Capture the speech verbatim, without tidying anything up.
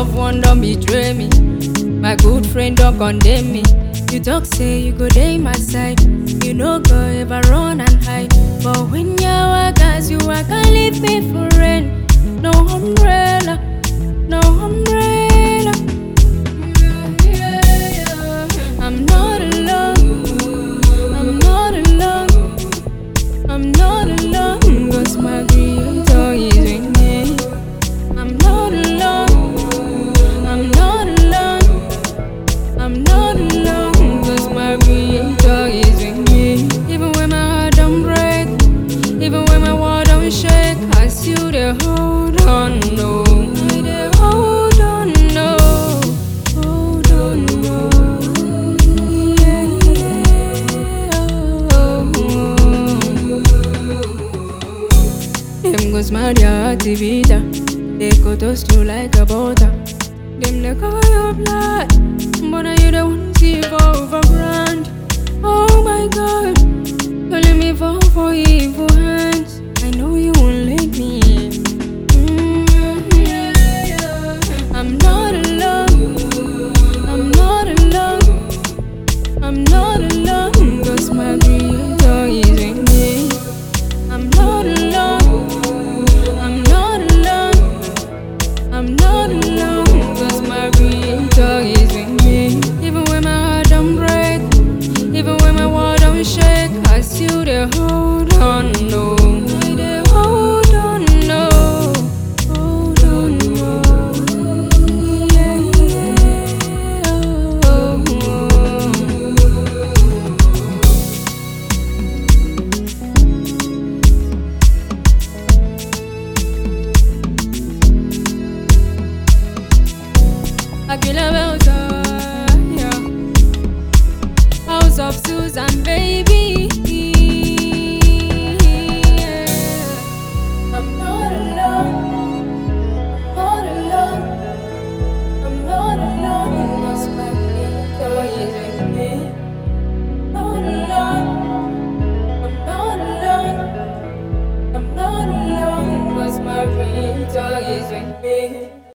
loved one don't betray me. My good friend don't condemn me. You talk say you go dey my side. You no go ever run and hide. But when you are guys, you I can't leave me for rent. No umbrella, no umbrella. I'm not alone. I'm not alone. I'm not alone. 'Cause my creator is with me. I'm not alone. I'm not alone. I'm not alone. 'Cause my creator is with me. Even when my heart don't break, even when my world don't shake, I still dey hold on, no. I dey hold on, no. Hold on, no. Yeah, yeah. Oh, oh. Them go smile their hearty beater. They go toast you like a butter. Them they cover your blood, but now you the one see for for grand. Oh my God, don't let me fall for evil hands. I know you won't let me. Mm, yeah, yeah. I'm not alone. I'm not alone. I'm not alone. 'Cause my creator is with me. I'm not alone. I'm not alone. I'm not alone. 'Cause my creator is with me. Even when my heart don't break, even when my world don't shake, I still dey hold on, no. I dey hold on, no. Hold on, no. Yeah, yeah. Oh, oh. Aquila Belta, yeah. House of Susan, baby.